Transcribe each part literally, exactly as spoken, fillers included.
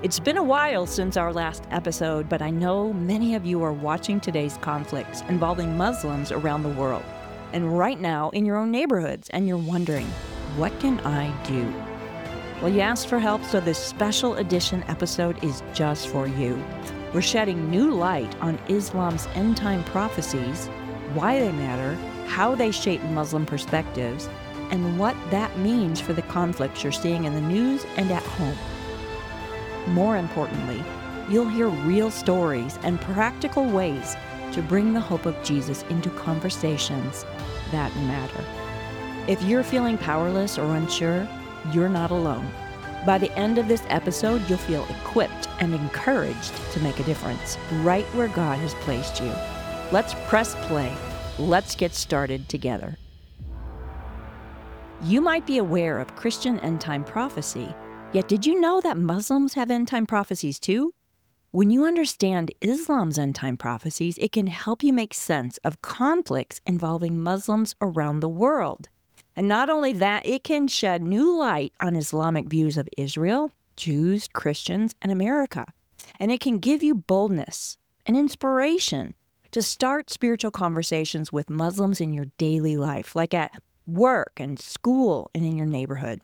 It's been a while since our last episode, but I know many of you are watching today's conflicts involving Muslims around the world, and right now in your own neighborhoods, and you're wondering, what can I do? Well, you asked for help, so this special edition episode is just for you. We're shedding new light on Islam's end-time prophecies, why they matter, how they shape Muslim perspectives, and what that means for the conflicts you're seeing in the news and at home. More importantly, you'll hear real stories and practical ways to bring the hope of Jesus into conversations that matter. If you're feeling powerless or unsure, you're not alone. By the end of this episode, you'll feel equipped and encouraged to make a difference right where God has placed you. Let's press play. Let's get started together. You might be aware of Christian end-time prophecy, yet did you know that Muslims have end-time prophecies too? When you understand Islam's end-time prophecies, it can help you make sense of conflicts involving Muslims around the world. And not only that, it can shed new light on Islamic views of Israel, Jews, Christians, and America. And it can give you boldness and inspiration to start spiritual conversations with Muslims in your daily life, like at work and school and in your neighborhood.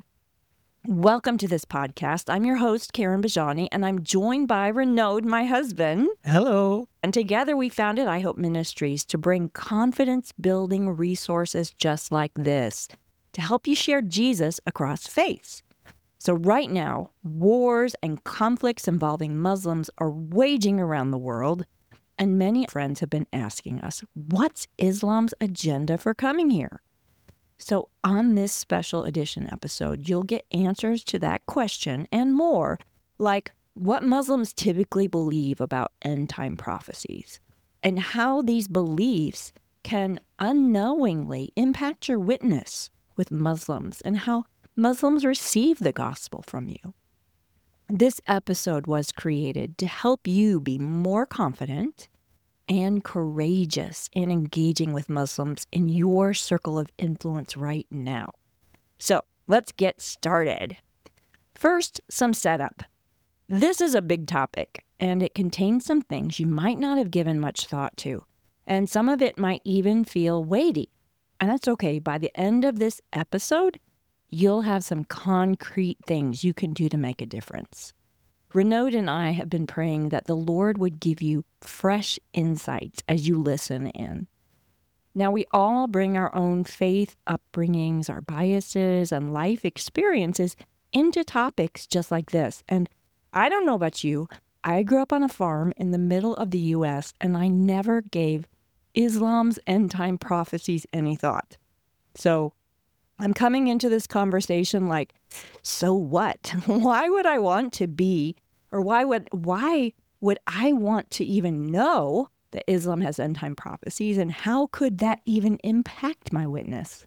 Welcome to this podcast. I'm your host, Karen Bajani, and I'm joined by Renaud, my husband. Hello. And together we founded I Hope Ministries to bring confidence-building resources just like this to help you share Jesus across faiths. So right now, wars and conflicts involving Muslims are waging around the world, and many friends have been asking us, what's Islam's agenda for coming here? So on this special edition episode, you'll get answers to that question and more, like what Muslims typically believe about end-time prophecies and how these beliefs can unknowingly impact your witness with Muslims and how Muslims receive the gospel from you. This episode was created to help you be more confident and courageous in engaging with Muslims in your circle of influence right now. So let's get started. First, some setup. This is a big topic, and it contains some things you might not have given much thought to, and some of it might even feel weighty. And that's okay. By the end of this episode, you'll have some concrete things you can do to make a difference. Renaud and I have been praying that the Lord would give you fresh insights as you listen in. Now, we all bring our own faith upbringings, our biases, and life experiences into topics just like this. And I don't know about you, I grew up on a farm in the middle of the U S, and I never gave Islam's end-time prophecies any thought. So I'm coming into this conversation like, so what? Why would I want to be, or why would why would I want to even know that Islam has end-time prophecies, and how could that even impact my witness?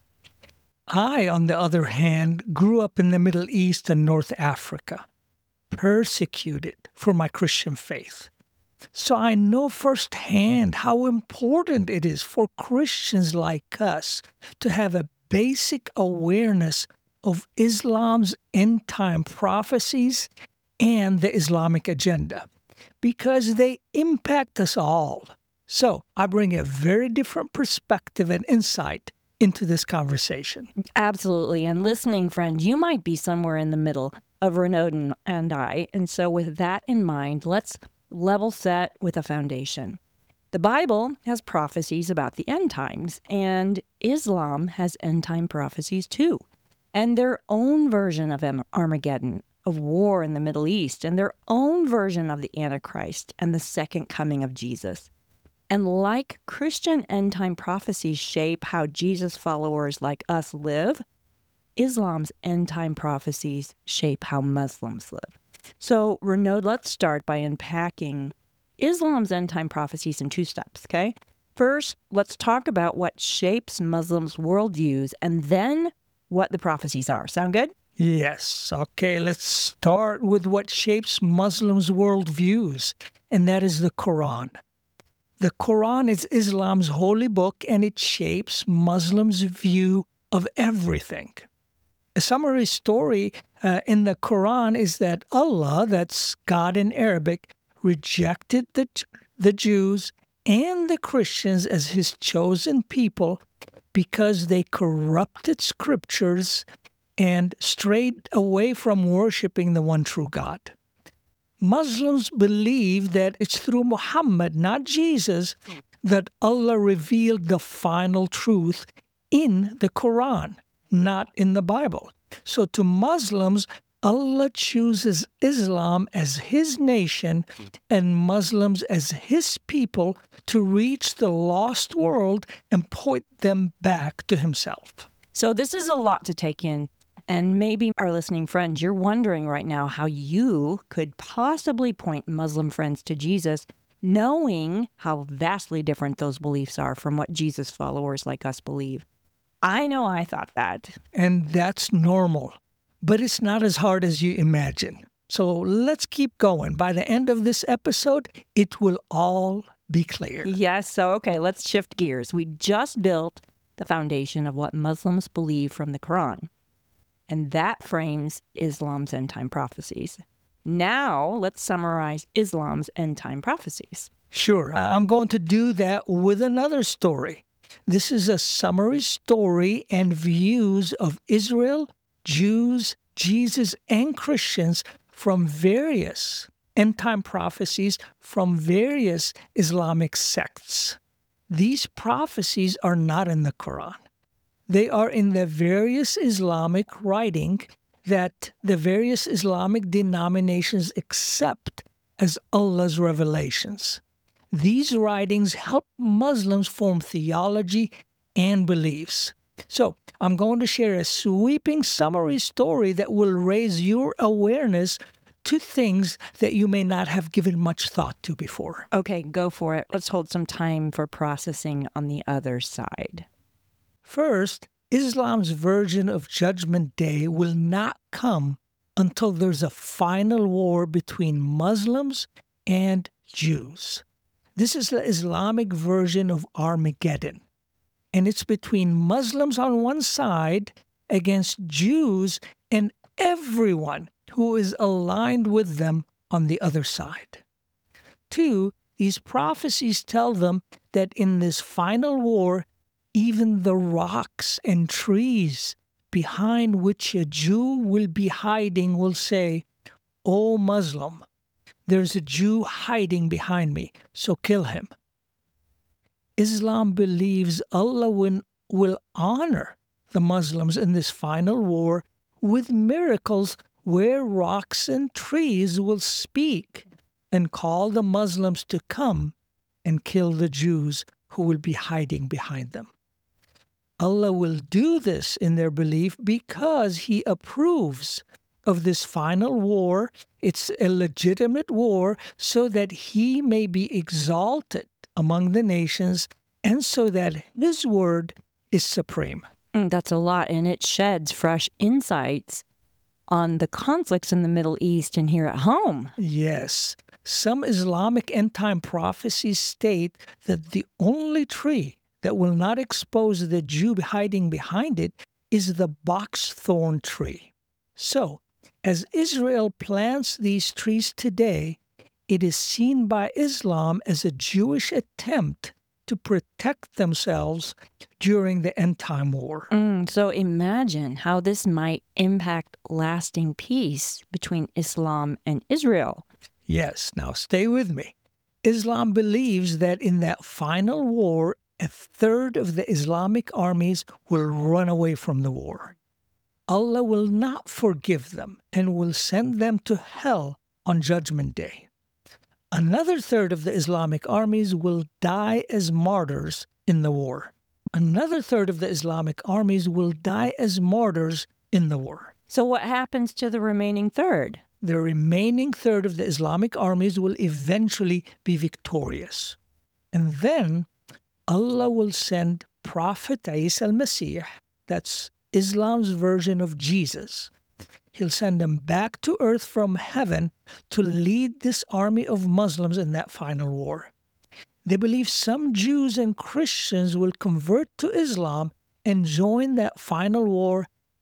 I, on the other hand, grew up in the Middle East and North Africa, persecuted for my Christian faith. So I know firsthand how important it is for Christians like us to have a basic awareness of Islam's end-time prophecies and the Islamic agenda, because they impact us all. So I bring a very different perspective and insight into this conversation. Absolutely. And listening, friend, you might be somewhere in the middle of Renaud and I. And so with that in mind, let's level set with a foundation. The Bible has prophecies about the end times, and Islam has end-time prophecies too, and their own version of Armageddon, of war in the Middle East, and their own version of the Antichrist and the second coming of Jesus. And like Christian end-time prophecies shape how Jesus followers like us live, Islam's end-time prophecies shape how Muslims live. So, Renaud, let's start by unpacking Islam's end-time prophecies in two steps, okay? First, let's talk about what shapes Muslims' worldviews, and then what the prophecies are. Sound good? Yes. Okay, let's start with what shapes Muslims' worldviews, and that is the Quran. The Quran is Islam's holy book, and it shapes Muslims' view of everything. A summary story uh, in the Quran is that Allah, that's God in Arabic, rejected the, the Jews and the Christians as his chosen people because they corrupted scriptures and strayed away from worshiping the one true God. Muslims believe that it's through Muhammad, not Jesus, that Allah revealed the final truth in the Quran, not in the Bible. So to Muslims, Allah chooses Islam as his nation and Muslims as his people to reach the lost world and point them back to himself. So this is a lot to take in. And maybe our listening friends, you're wondering right now how you could possibly point Muslim friends to Jesus, knowing how vastly different those beliefs are from what Jesus followers like us believe. I know I thought that. And that's normal, but it's not as hard as you imagine. So let's keep going. By the end of this episode, it will all be clear. Yes, so okay, let's shift gears. We just built the foundation of what Muslims believe from the Quran. And that frames Islam's end-time prophecies. Now, let's summarize Islam's end-time prophecies. Sure. I'm going to do that with another story. This is a summary story and views of Israel, Jews, Jesus, and Christians from various end-time prophecies from various Islamic sects. These prophecies are not in the Quran. They are in the various Islamic writing that the various Islamic denominations accept as Allah's revelations. These writings help Muslims form theology and beliefs. So I'm going to share a sweeping summary story that will raise your awareness to things that you may not have given much thought to before. Okay, go for it. Let's hold some time for processing on the other side. First, Islam's version of Judgment Day will not come until there's a final war between Muslims and Jews. This is the Islamic version of Armageddon. And it's between Muslims on one side against Jews and everyone who is aligned with them on the other side. Two, these prophecies tell them that in this final war, even the rocks and trees behind which a Jew will be hiding will say, "O Muslim, there's a Jew hiding behind me, so kill him." Islam believes Allah will, will honor the Muslims in this final war with miracles where rocks and trees will speak and call the Muslims to come and kill the Jews who will be hiding behind them. Allah will do this in their belief because He approves of this final war. It's a legitimate war so that He may be exalted among the nations and so that His word is supreme. Mm, that's a lot, and it sheds fresh insights on the conflicts in the Middle East and here at home. Yes. Some Islamic end-time prophecies state that the only tree that will not expose the Jew hiding behind it is the box thorn tree. So, as Israel plants these trees today, it is seen by Islam as a Jewish attempt to protect themselves during the end-time war. Mm, so imagine how this might impact lasting peace between Islam and Israel. Yes, now stay with me. Islam believes that in that final war, a third of the Islamic armies will run away from the war. Allah will not forgive them and will send them to hell on Judgment Day. Another third of the Islamic armies will die as martyrs in the war. Another third of the Islamic armies will die as martyrs in the war. So what happens to the remaining third? The remaining third of the Islamic armies will eventually be victorious. And then Allah will send Prophet Isa al-Masih, that's Islam's version of Jesus. He'll send him back to earth from heaven to lead this army of Muslims in that final war. They believe some Jews and Christians will convert to Islam and join that final war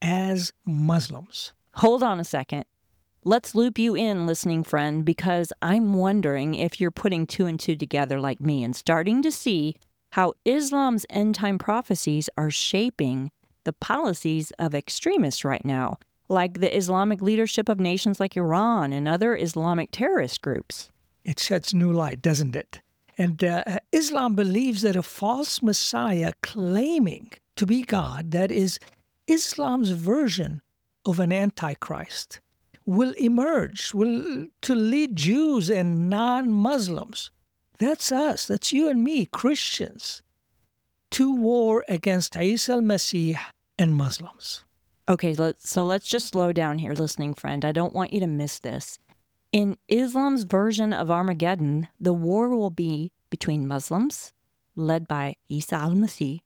as Muslims. Hold on a second. Let's loop you in, listening friend, because I'm wondering if you're putting two and two together like me and starting to see how Islam's end-time prophecies are shaping the policies of extremists right now, like the Islamic leadership of nations like Iran and other Islamic terrorist groups. It sheds new light, doesn't it? And uh, Islam believes that a false Messiah claiming to be God, that is Islam's version of an Antichrist, will emerge, will to lead Jews and non-Muslims. That's us, that's you and me, Christians, to war against Isa al-Masih and Muslims. Okay, let's, so let's just slow down here, listening friend. I don't want you to miss this. In Islam's version of Armageddon, the war will be between Muslims, led by Isa al-Masih,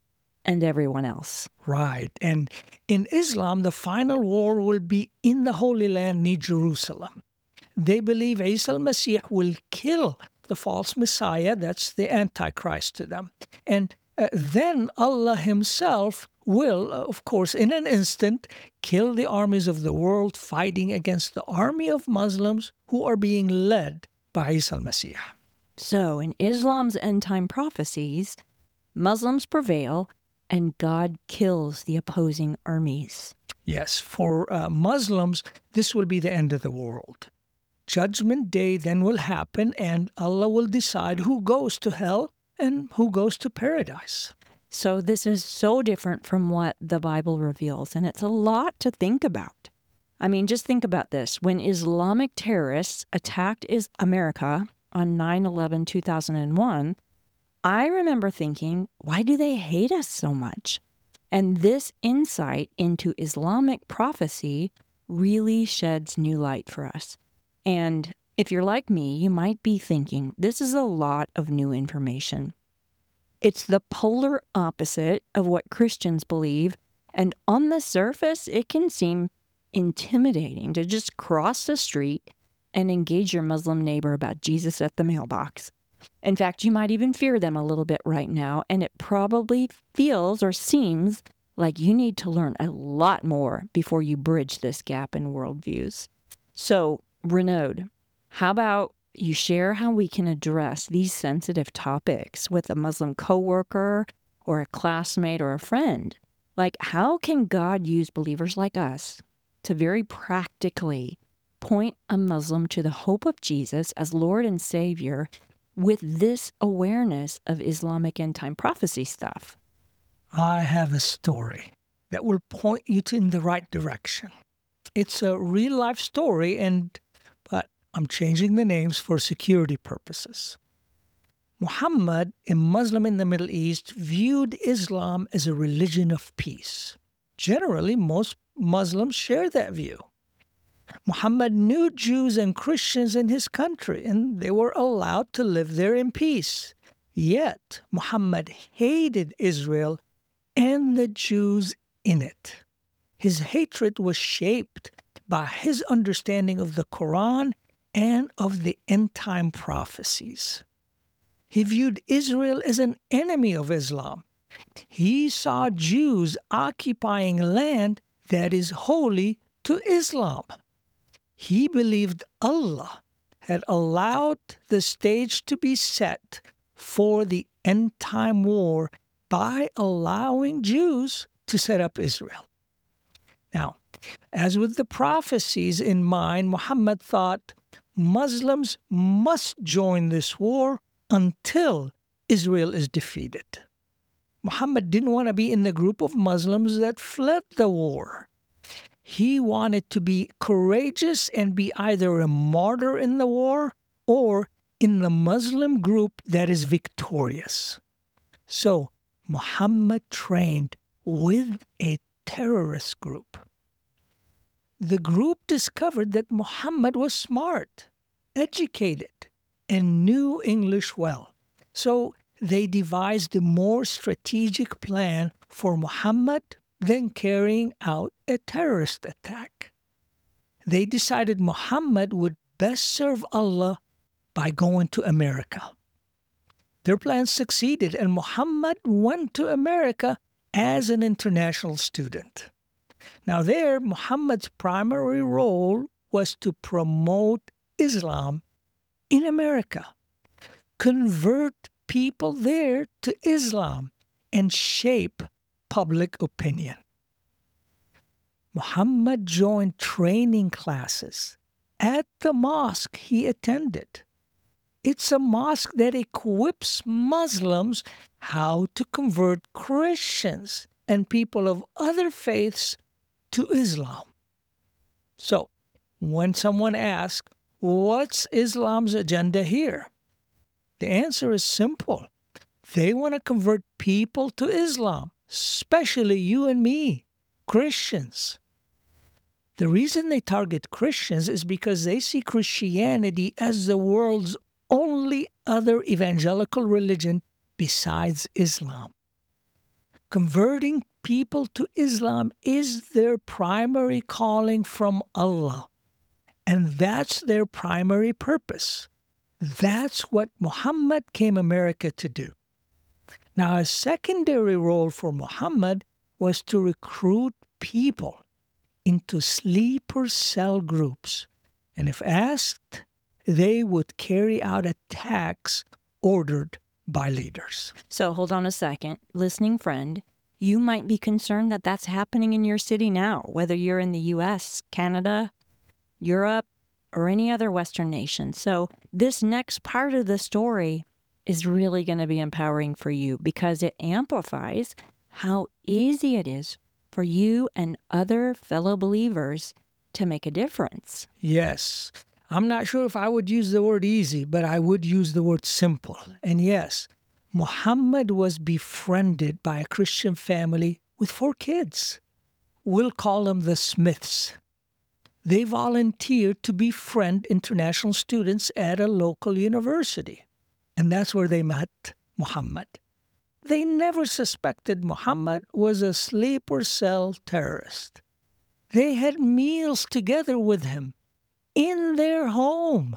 and everyone else. Right. And in Islam, the final war will be in the Holy Land near Jerusalem. They believe Isa al-Masih will kill the false Messiah, that's the Antichrist to them. And uh, then Allah himself will, uh, of course, in an instant, kill the armies of the world fighting against the army of Muslims who are being led by Isa al-Masih. So in Islam's end-time prophecies, Muslims prevail and God kills the opposing armies. Yes, for uh, Muslims, this will be the end of the world. Judgment Day then will happen, and Allah will decide who goes to hell and who goes to paradise. So this is so different from what the Bible reveals, and it's a lot to think about. I mean, just think about this. When Islamic terrorists attacked is America on nine eleven two thousand one, I remember thinking, why do they hate us so much? And this insight into Islamic prophecy really sheds new light for us. And if you're like me, you might be thinking, this is a lot of new information. It's the polar opposite of what Christians believe, and on the surface, it can seem intimidating to just cross the street and engage your Muslim neighbor about Jesus at the mailbox. In fact, you might even fear them a little bit right now, and it probably feels or seems like you need to learn a lot more before you bridge this gap in worldviews. So, Renaud, how about you share how we can address these sensitive topics with a Muslim coworker or a classmate or a friend? Like, how can God use believers like us to very practically point a Muslim to the hope of Jesus as Lord and Savior with this awareness of Islamic end-time prophecy stuff? I have a story that will point you to in the right direction. It's a real-life story, and but I'm changing the names for security purposes. Muhammad, a Muslim in the Middle East, viewed Islam as a religion of peace. Generally, most Muslims share that view. Muhammad knew Jews and Christians in his country, and they were allowed to live there in peace. Yet, Muhammad hated Israel and the Jews in it. His hatred was shaped by his understanding of the Quran and of the end-time prophecies. He viewed Israel as an enemy of Islam. He saw Jews occupying land that is holy to Islam. He believed Allah had allowed the stage to be set for the end-time war by allowing Jews to set up Israel. Now, as with the prophecies in mind, Muhammad thought Muslims must join this war until Israel is defeated. Muhammad didn't want to be in the group of Muslims that fled the war. He wanted to be courageous and be either a martyr in the war or in the Muslim group that is victorious. So Muhammad trained with a terrorist group. The group discovered that Muhammad was smart, educated, and knew English well. So they devised a more strategic plan for Muhammad than carrying out a terrorist attack. They decided Muhammad would best serve Allah by going to America. Their plan succeeded, and Muhammad went to America as an international student. Now there, Muhammad's primary role was to promote Islam in America, convert people there to Islam, and shape public opinion. Muhammad joined training classes at the mosque he attended. It's a mosque that equips Muslims how to convert Christians and people of other faiths to Islam. So, when someone asks, what's Islam's agenda here? The answer is simple. They want to convert people to Islam, especially you and me, Christians. The reason they target Christians is because they see Christianity as the world's only other evangelical religion besides Islam. Converting people to Islam is their primary calling from Allah, and that's their primary purpose. That's what Muhammad came America to do. Now, a secondary role for Muhammad was to recruit people into sleeper cell groups, and if asked, they would carry out attacks ordered by leaders. So hold on a second. Listening friend, you might be concerned that that's happening in your city now, whether you're in the U S, Canada, Europe, or any other Western nation. So this next part of the story is really going to be empowering for you because it amplifies how easy it is for you and other fellow believers to make a difference. Yes. I'm not sure if I would use the word easy, but I would use the word simple. And yes, Muhammad was befriended by a Christian family with four kids. We'll call them the Smiths. They volunteered to befriend international students at a local university. And that's where they met Muhammad. They never suspected Muhammad was a sleeper cell terrorist. They had meals together with him in their home.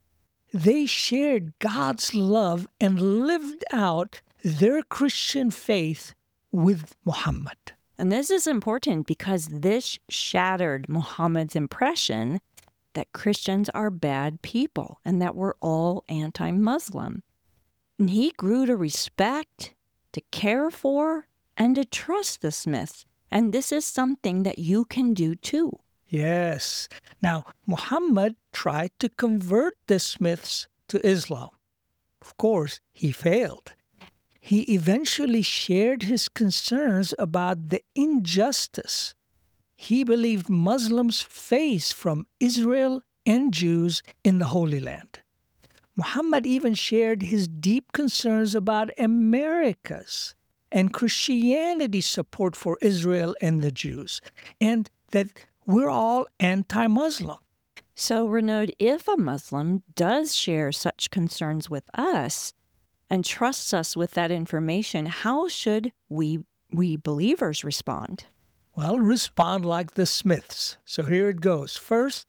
They shared God's love and lived out their Christian faith with Muhammad. And this is important because this shattered Muhammad's impression that Christians are bad people and that we're all anti-Muslim. And he grew to respect, to care for, and to trust the Smiths. And this is something that you can do too. Yes. Now, Muhammad tried to convert the Smiths to Islam. Of course, he failed. He eventually shared his concerns about the injustice he believed Muslims face from Israel and Jews in the Holy Land. Muhammad even shared his deep concerns about America's and Christianity's support for Israel and the Jews, and that we're all anti-Muslim. So, Renaud, if a Muslim does share such concerns with us and trusts us with that information, how should we, we believers respond? Well, respond like the Smiths. So here it goes. First,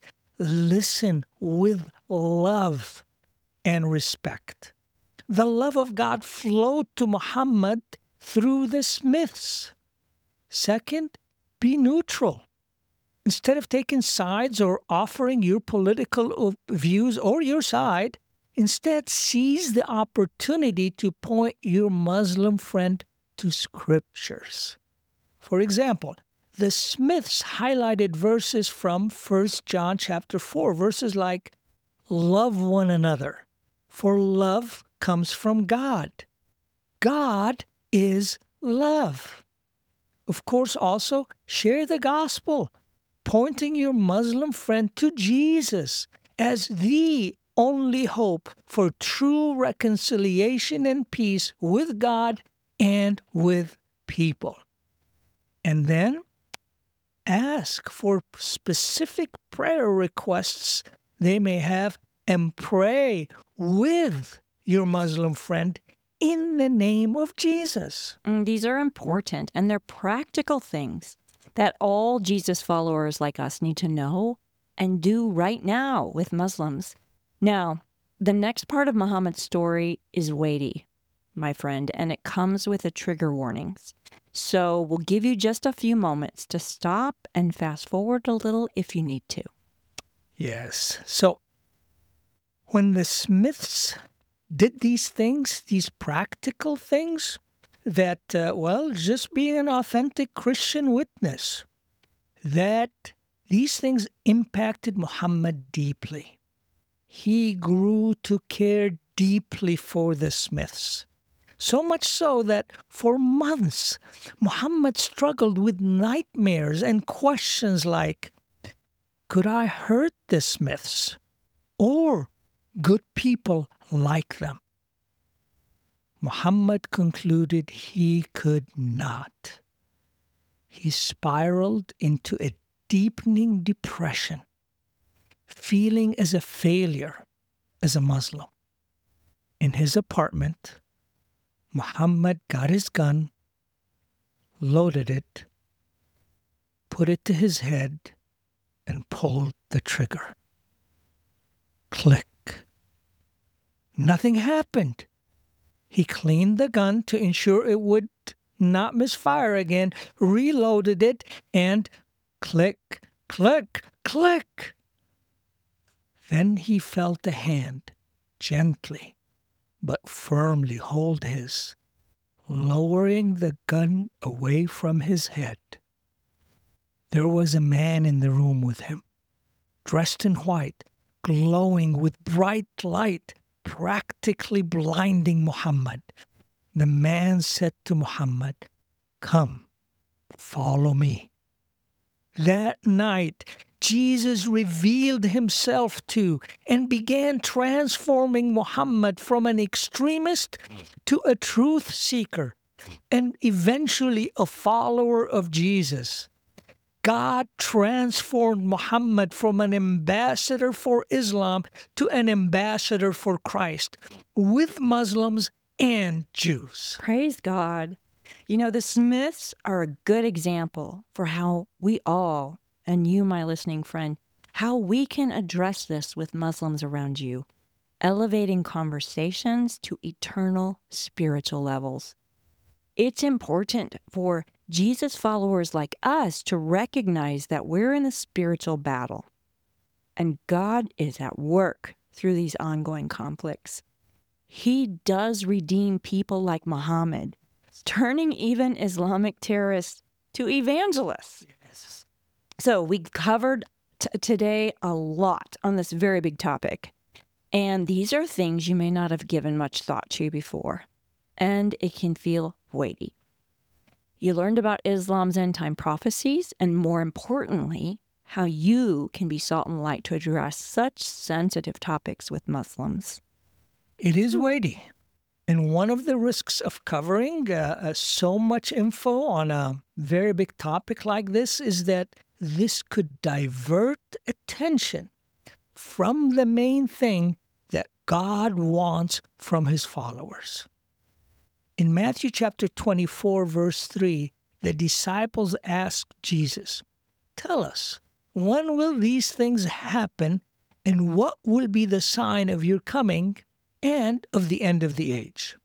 listen with love and respect. The love of God flowed to Muhammad through the Smiths. Second, be neutral. Instead of taking sides or offering your political views or your side, instead seize the opportunity to point your Muslim friend to scriptures. For example, the Smiths highlighted verses from First John chapter four, verses like, love one another, for love comes from God. God is love. Of course, also share the gospel, pointing your Muslim friend to Jesus as the only hope for true reconciliation and peace with God and with people. And then ask for specific prayer requests they may have and pray with your Muslim friend in the name of Jesus. And these are important and they're practical things that all Jesus followers like us need to know and do right now with Muslims. Now, the next part of Muhammad's story is weighty, my friend, and it comes with a trigger warnings. So we'll give you just a few moments to stop and fast forward a little if you need to. Yes. So when the Smiths did these things, these practical things, that, uh, well, just being an authentic Christian witness, that these things impacted Muhammad deeply. He grew to care deeply for the Smiths. So much so that for months, Muhammad struggled with nightmares and questions like, could I hurt the Smiths? Or good people like them? Muhammad concluded he could not. He spiraled into a deepening depression, feeling as a failure as a Muslim. In his apartment, Muhammad got his gun, loaded it, put it to his head, and pulled the trigger. Click. Nothing happened. He cleaned the gun to ensure it would not misfire again, reloaded it, and click, click, click. Then he felt a hand gently but firmly hold his, lowering the gun away from his head. There was a man in the room with him, dressed in white, glowing with bright light, practically blinding Muhammad. The man said to Muhammad, "Come, follow me." That night, Jesus revealed himself to and began transforming Muhammad from an extremist to a truth seeker and eventually a follower of Jesus. God transformed Muhammad from an ambassador for Islam to an ambassador for Christ with Muslims and Jews. Praise God. You know, the Smiths are a good example for how we all, and you, my listening friend, how we can address this with Muslims around you, elevating conversations to eternal spiritual levels. It's important for Jesus followers like us to recognize that we're in a spiritual battle, and God is at work through these ongoing conflicts. He does redeem people like Muhammad, turning even Islamic terrorists to evangelists. Yes. So we covered t- today a lot on this very big topic. And these are things you may not have given much thought to before. And it can feel weighty. You learned about Islam's end-time prophecies, and more importantly, how you can be salt and light to address such sensitive topics with Muslims. It is weighty. And one of the risks of covering uh, uh, so much info on a very big topic like this is that this could divert attention from the main thing that God wants from his followers. In Matthew chapter twenty-four, verse three, the disciples asked Jesus, "Tell us, when will these things happen, and what will be the sign of your coming and of the end of the age?"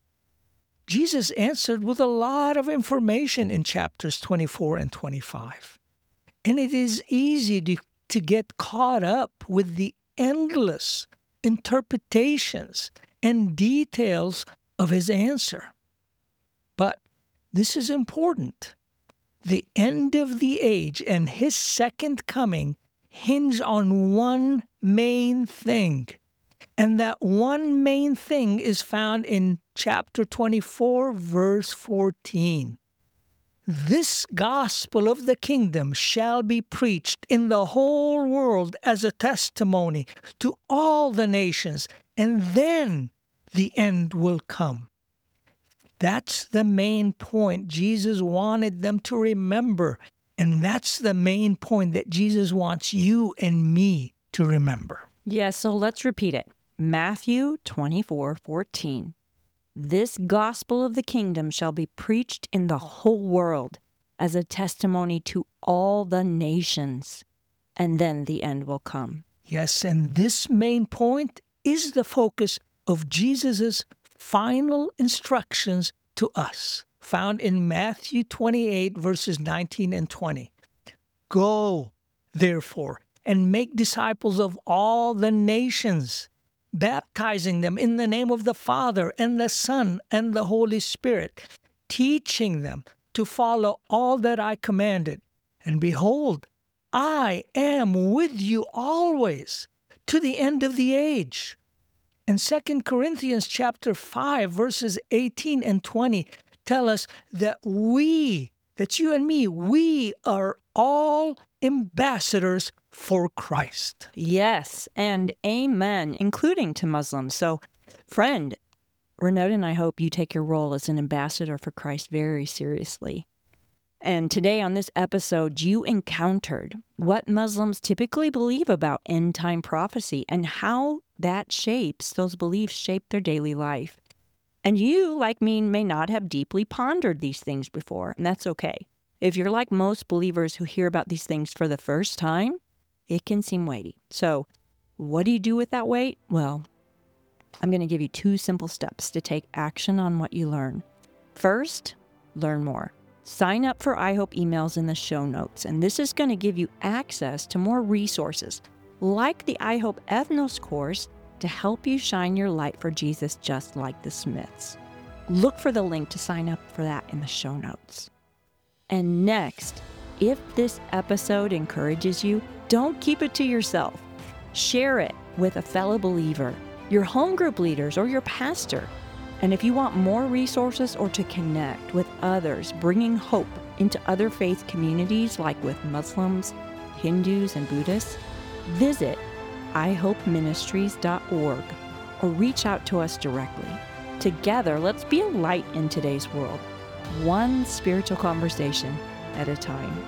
Jesus answered with a lot of information in chapters twenty-four and twenty-five. And it is easy to, to get caught up with the endless interpretations and details of his answer. But this is important. The end of the age and his second coming hinge on one main thing. And that one main thing is found in chapter twenty-four, verse fourteen. This gospel of the kingdom shall be preached in the whole world as a testimony to all the nations, and then the end will come. That's the main point Jesus wanted them to remember, and that's the main point that Jesus wants you and me to remember. Yes, so let's repeat it. Matthew twenty-four fourteen. This gospel of the kingdom shall be preached in the whole world as a testimony to all the nations, and then the end will come. Yes, and this main point is the focus of Jesus' final instructions to us found in Matthew twenty-eight, verses nineteen and twenty. Go, therefore, and make disciples of all the nations, baptizing them in the name of the Father and the Son and the Holy Spirit, teaching them to follow all that I commanded. And behold, I am with you always to the end of the age. And Second Corinthians chapter five, verses eighteen and twenty tell us that we, that you and me, we are all ambassadors for Christ. Yes, and amen, including to Muslims. So, friend, Renaud and I hope you take your role as an ambassador for Christ very seriously. And today on this episode, you encountered what Muslims typically believe about end-time prophecy and how that shapes, those beliefs shape their daily life. And you, like me, may not have deeply pondered these things before, and that's okay. If you're like most believers who hear about these things for the first time, it can seem weighty. So what do you do with that weight? Well, I'm going to give you two simple steps to take action on what you learn. First, learn more. Sign up for iHope emails in the show notes, and this is going to give you access to more resources, like the iHope Ethnos course, to help you shine your light for Jesus just like the Smiths. Look for the link to sign up for that in the show notes. And next, if this episode encourages you, don't keep it to yourself. Share it with a fellow believer, your home group leaders, or your pastor. And if you want more resources or to connect with others, bringing hope into other faith communities like with Muslims, Hindus, and Buddhists, visit i hope ministries dot org or reach out to us directly. Together, let's be a light in today's world, one spiritual conversation at a time.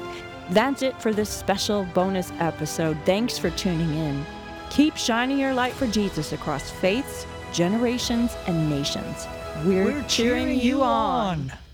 That's it for this special bonus episode. Thanks for tuning in. Keep shining your light for Jesus across faiths, generations, and nations. We're, We're cheering, cheering you you on. on.